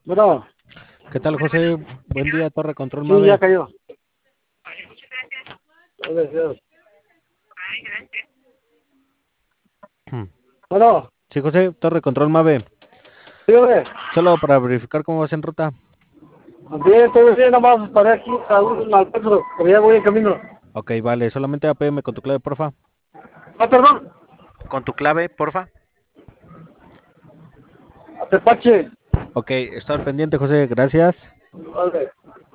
Bueno, ¿Qué tal, José? Buen día, Torre Control sí, ya Mave. cayó. Gracias. Bueno, Sí, José, Torre Control Mave. dígame. Solo para verificar cómo vas en ruta. Bien, todo bien, nada más paré aquí a un alcance, pero ya voy en camino. Ok, vale, solamente apéame con tu clave, porfa. Ah, perdón. Con tu clave, porfa. A Tepache. Ok, estoy al pendiente, José, gracias. Vale.